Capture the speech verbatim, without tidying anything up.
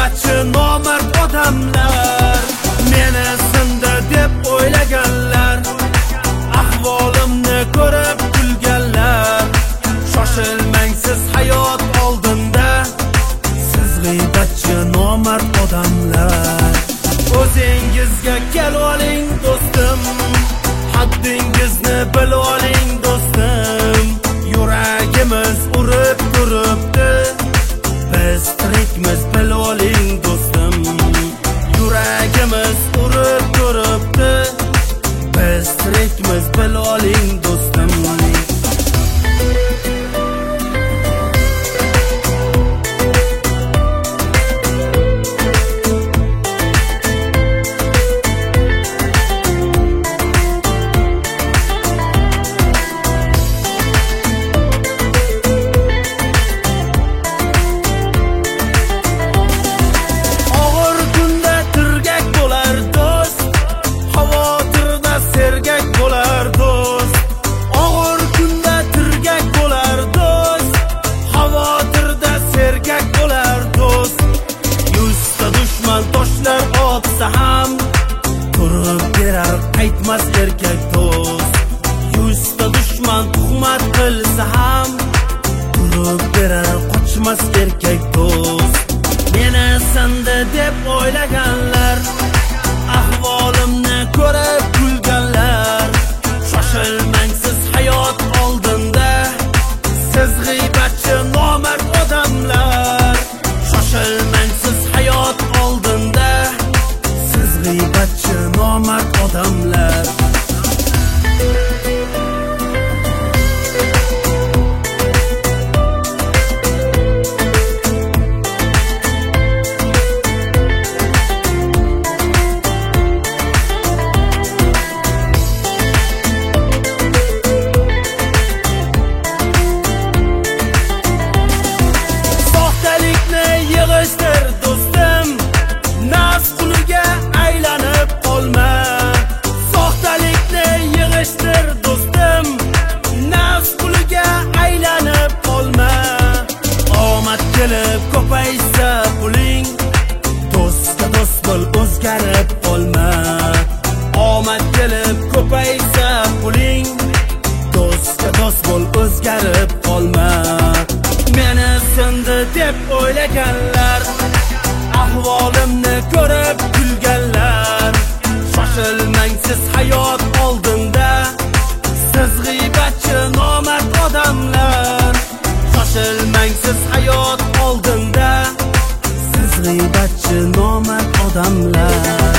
g'iybatchi nomard odamlar meni sindi deb o'ylaganlar, ahvolimni ko'rib kulganlar. Shoshilmang siz hayot oldinda, siz g'iybatchi nomard odamlar. O'zingizga kelib oling do'stim, haddingizni bilib oling do'stim. Yuragimiz urib turibdi, biz tirikmiz bilib oling do'stim. Yuragimiz urib turibdi, biz tirikmiz bilib oling do'stim. Toshlar otsa ham turib berar qaytmas erkak do'st. Yuzta dushman tuhmat qilsa ham turib berar qochmas erkak do'st. Meni sindi deb o'ylaganlar, ahvolimni ko'rib kulganlar. Shoshilmang siz hayot oldinda, siz g'iybatchi nomard odamlar. Shoshilmang siz hayot oldinda, siz g'iybatchi nomard odamlar. Soxtalikni yig'ishtir do'stim, nafs quliga aylanib qolma. Soxtalikni yig'ishtir do'stim, nafs quliga aylanib qolma. Omad kelib ko'paysa puling, do'stga do'st bo'l o'zgarib qolma. Omad kelib ko'paysa puling, do'stga do'st bo'l o'zgarib qolma. Meni sindi deb o'ylaganlar, ahvolimni ko'rib kulganlar. Shoshilmang siz hayot oldinda, siz g'iybatchi nomard odamlar. Shoshilmang siz hayot oldinda, siz g'iybatchi nomard odamlar.